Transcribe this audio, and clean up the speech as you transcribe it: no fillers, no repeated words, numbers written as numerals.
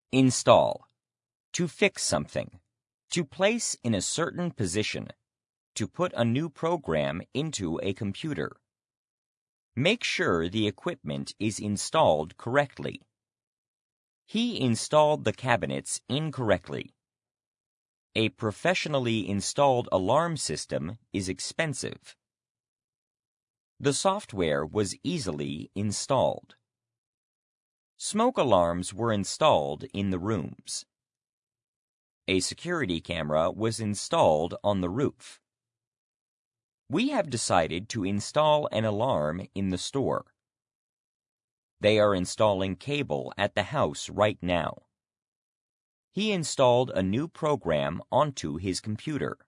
Install. To fix something. To place in a certain position. To put a new program into a computer. Make sure the equipment is installed correctly. He installed the cabinets incorrectly. A professionally installed alarm system is expensive. The software was easily installed. Smoke alarms were installed in the rooms. A security camera was installed on the roof. We have decided to install an alarm in the store. They are installing cable at the house right now. He installed a new program onto his computer.